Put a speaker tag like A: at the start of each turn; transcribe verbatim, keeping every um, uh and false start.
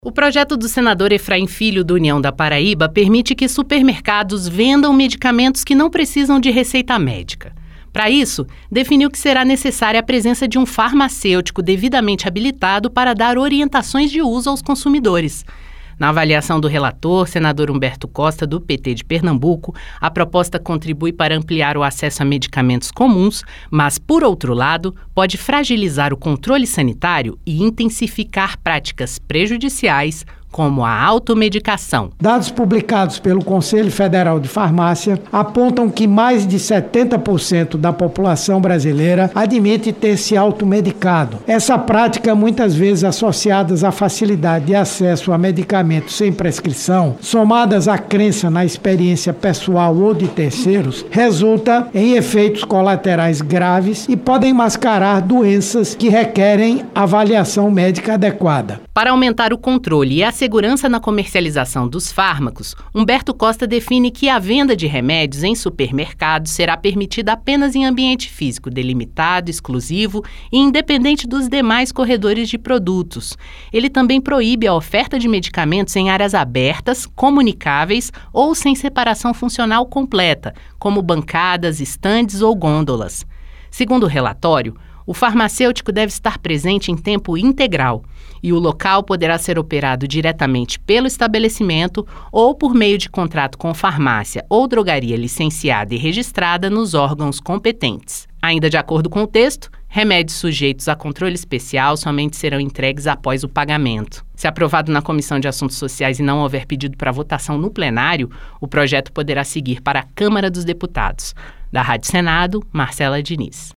A: O projeto do senador Efraim Filho, do União da Paraíba, permite que supermercados vendam medicamentos que não precisam de receita médica. Para isso, definiu que será necessária a presença de um farmacêutico devidamente habilitado para dar orientações de uso aos consumidores. Na avaliação do relator, senador Humberto Costa, do P T de Pernambuco, a proposta contribui para ampliar o acesso a medicamentos comuns, mas, por outro lado, pode fragilizar o controle sanitário e intensificar práticas prejudiciais, como a automedicação.
B: Dados publicados pelo Conselho Federal de Farmácia apontam que mais de setenta por cento da população brasileira admite ter se automedicado. Essa prática, muitas vezes associada à facilidade de acesso a medicamentos sem prescrição, somadas à crença na experiência pessoal ou de terceiros, resulta em efeitos colaterais graves e podem mascarar doenças que requerem avaliação médica adequada.
A: Para aumentar o controle e a segurança na comercialização dos fármacos, Humberto Costa define que a venda de remédios em supermercados será permitida apenas em ambiente físico delimitado, exclusivo e independente dos demais corredores de produtos. Ele também proíbe a oferta de medicamentos em áreas abertas, comunicáveis ou sem separação funcional completa, como bancadas, estandes ou gôndolas. Segundo o relatório, o farmacêutico deve estar presente em tempo integral e o local poderá ser operado diretamente pelo estabelecimento ou por meio de contrato com farmácia ou drogaria licenciada e registrada nos órgãos competentes. Ainda de acordo com o texto, remédios sujeitos a controle especial somente serão entregues após o pagamento. Se aprovado na Comissão de Assuntos Sociais e não houver pedido para votação no plenário, o projeto poderá seguir para a Câmara dos Deputados. Da Rádio Senado, Marcela Diniz.